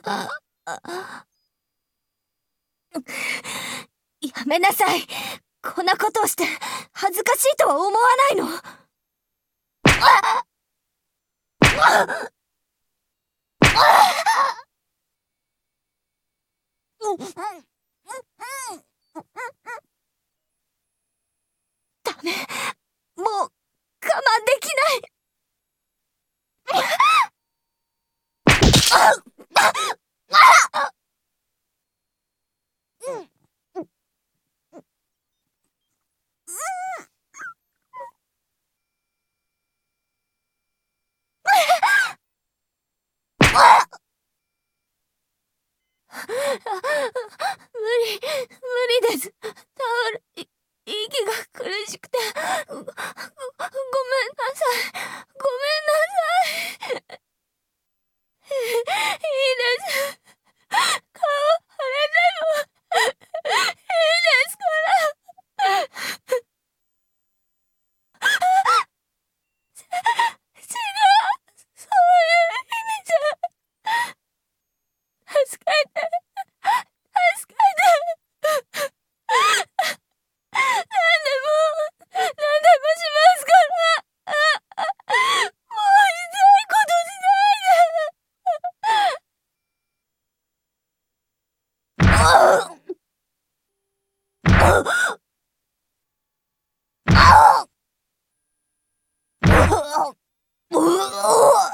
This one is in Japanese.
やめなさい。こんなことをして恥ずかしいとは思わないの？ダメ。もう我慢できない。無理です。息が苦しくて。ごめんなさい。ごめんなさい。いいです。顔腫れてもいいですから。違う。そういう意味じゃ。助けて。助けて。何でもしますから。もう痛いことしないで。